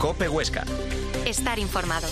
COPE Huesca. Estar informado.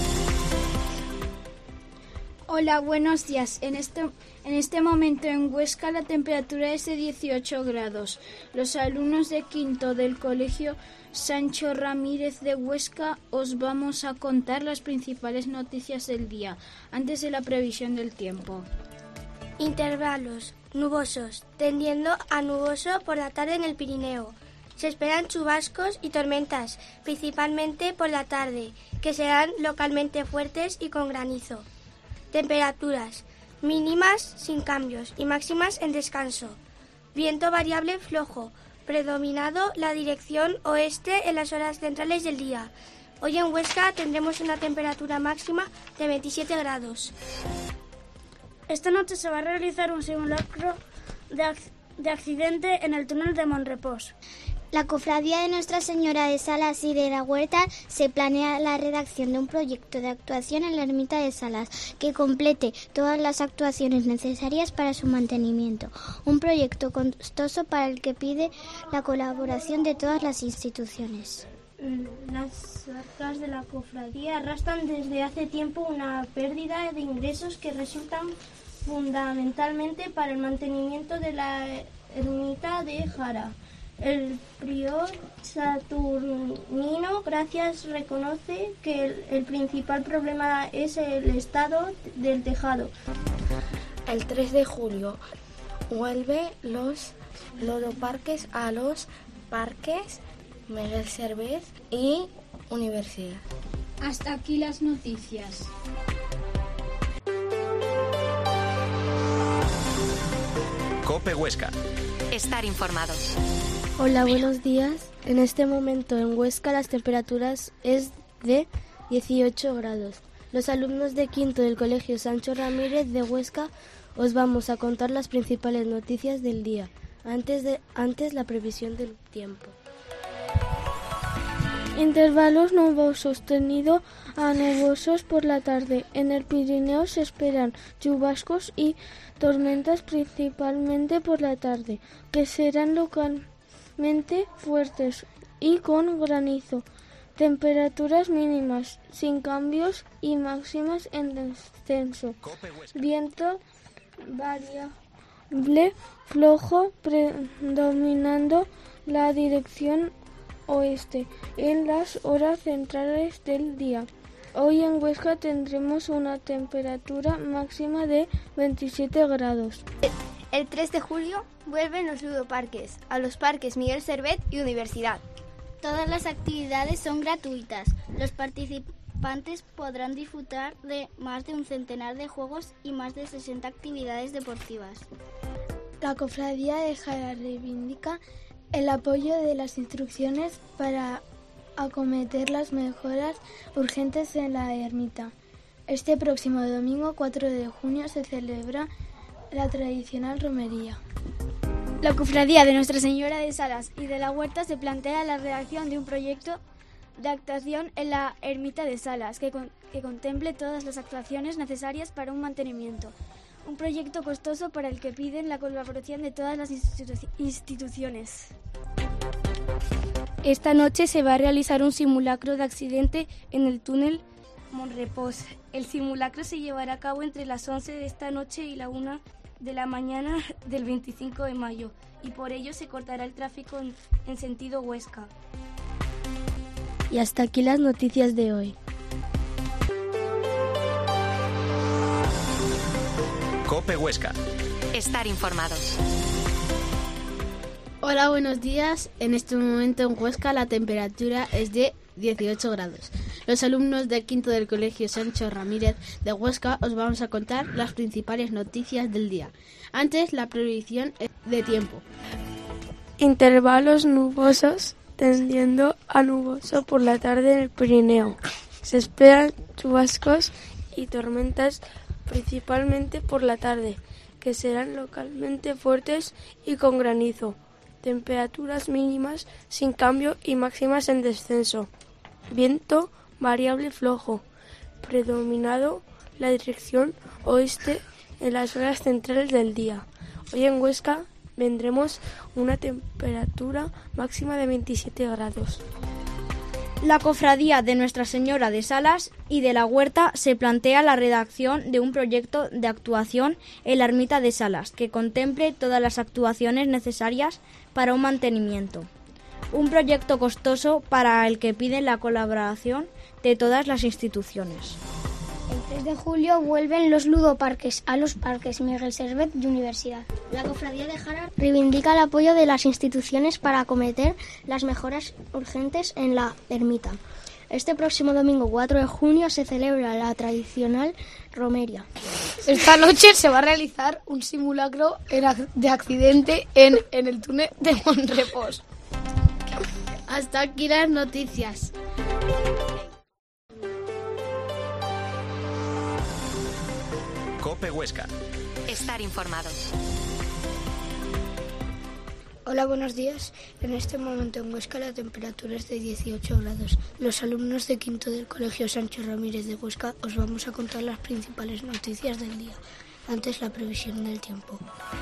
Hola, buenos días. En este momento en Huesca la temperatura es de 18 grados. Los alumnos de quinto del Colegio Sancho Ramírez de Huesca os vamos a contar las principales noticias del día, antes de la previsión del tiempo. Intervalos nubosos, tendiendo a nuboso por la tarde en el Pirineo. Se esperan chubascos y tormentas, principalmente por la tarde, que serán localmente fuertes y con granizo. Temperaturas mínimas sin cambios y máximas en descanso. Viento variable flojo, predominado la dirección oeste en las horas centrales del día. Hoy en Huesca tendremos una temperatura máxima de 27 grados. Esta noche se va a realizar un simulacro de accidente en el túnel de Monrepós. La Cofradía de Nuestra Señora de Salas y de la Huerta se planea la redacción de un proyecto de actuación en la ermita de Salas que complete todas las actuaciones necesarias para su mantenimiento. Un proyecto costoso para el que pide la colaboración de todas las instituciones. Las arcas de la cofradía arrastran desde hace tiempo una pérdida de ingresos que resultan fundamentalmente para el mantenimiento de la ermita de Jara. El prior Saturnino Gracias reconoce que el principal problema es el estado del tejado. El 3 de julio vuelve los Loroparques a los parques Miguel Servet y Universidad. Hasta aquí las noticias. COPE Huesca. Estar informado. Hola, buenos días. En este momento en Huesca las temperaturas es de 18 grados. Los alumnos de quinto del Colegio Sancho Ramírez de Huesca os vamos a contar las principales noticias del día, antes la previsión del tiempo. Intervalos nubosos, tendido a nubosos por la tarde. En el Pirineo se esperan chubascos y tormentas principalmente por la tarde, que serán localmente fuertes y con granizo. Temperaturas mínimas sin cambios y máximas en descenso. Viento variable flojo predominando la dirección oeste en las horas centrales del día. Hoy en Huesca tendremos una temperatura máxima de 27 grados. El 3 de julio vuelven los ludoparques a los parques Miguel Servet y Universidad. Todas las actividades son gratuitas. Los participantes podrán disfrutar de más de un centenar de juegos y más de 60 actividades deportivas. La Cofradía de Jara reivindica el apoyo de las instituciones para acometer las mejoras urgentes en la ermita. Este próximo domingo 4 de junio se celebra la tradicional romería. La Cofradía de Nuestra Señora de Salas y de la Huerta se plantea la redacción de un proyecto de actuación en la ermita de Salas que contemple todas las actuaciones necesarias para un mantenimiento. Un proyecto costoso para el que piden la colaboración de todas las instituciones. Esta noche se va a realizar un simulacro de accidente en el túnel Monrepós. El simulacro se llevará a cabo entre las 11 de esta noche y la 1 de la mañana del 25 de mayo y por ello se cortará el tráfico en sentido Huesca. Y hasta aquí las noticias de hoy. COPE Huesca. Estar informados. Hola, buenos días. En este momento en Huesca la temperatura es de 18 grados. Los alumnos del quinto del Colegio Sancho Ramírez de Huesca os vamos a contar las principales noticias del día. Antes, la previsión de tiempo. Intervalos nubosos, tendiendo a nuboso por la tarde en el Pirineo. Se esperan chubascos y tormentas principalmente por la tarde, que serán localmente fuertes y con granizo. Temperaturas mínimas sin cambio y máximas en descenso. Viento variable flojo, predominado la dirección oeste en las horas centrales del día. Hoy en Huesca vendremos una temperatura máxima de 27 grados. La Cofradía de Nuestra Señora de Salas y de la Huerta se plantea la redacción de un proyecto de actuación en la ermita de Salas que contemple todas las actuaciones necesarias para un mantenimiento. Un proyecto costoso para el que piden la colaboración de todas las instituciones. El 3 de julio vuelven los ludoparques a los parques Miguel Servet y Universidad. La Cofradía de Jara reivindica el apoyo de las instituciones para acometer las mejoras urgentes en la ermita. Este próximo domingo 4 de junio se celebra la tradicional romería. Esta noche se va a realizar un simulacro de accidente en el túnel de Monrepos. Hasta aquí las noticias. Cope Huesca. Estar informado. Hola, buenos días. En este momento en Huesca la temperatura es de 18 grados. Los alumnos de quinto del Colegio Sancho Ramírez de Huesca os vamos a contar las principales noticias del día. Antes la previsión del tiempo.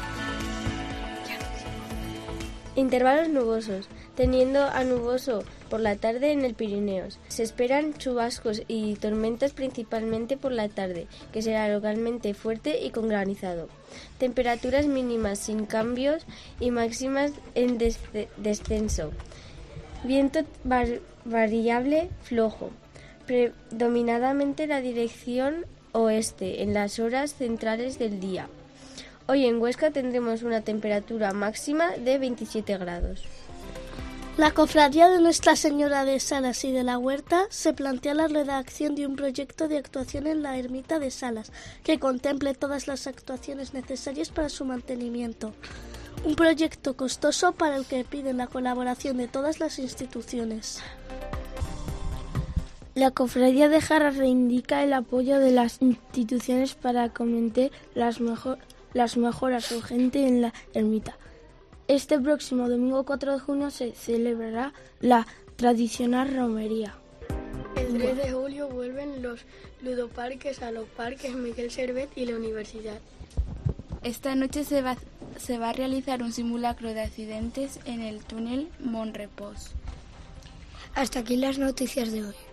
Intervalos nubosos, tendiendo a nuboso por la tarde en el Pirineos. Se esperan chubascos y tormentas principalmente por la tarde, que será localmente fuerte y con granizado. Temperaturas mínimas sin cambios y máximas en descenso. Viento variable flojo, predominadamente la dirección oeste en las horas centrales del día. Hoy en Huesca tendremos una temperatura máxima de 27 grados. La Cofradía de Nuestra Señora de Salas y de la Huerta se plantea la redacción de un proyecto de actuación en la ermita de Salas que contemple todas las actuaciones necesarias para su mantenimiento. Un proyecto costoso para el que piden la colaboración de todas las instituciones. La Cofradía de Jara reivindica el apoyo de las instituciones para acometer las mejoras urgentes en la ermita. Este próximo domingo 4 de junio se celebrará la tradicional romería. El 3 de julio vuelven los ludoparques a los parques Miguel Servet y la Universidad. Esta noche se va a realizar un simulacro de accidentes en el túnel Monrepos. Hasta aquí las noticias de hoy.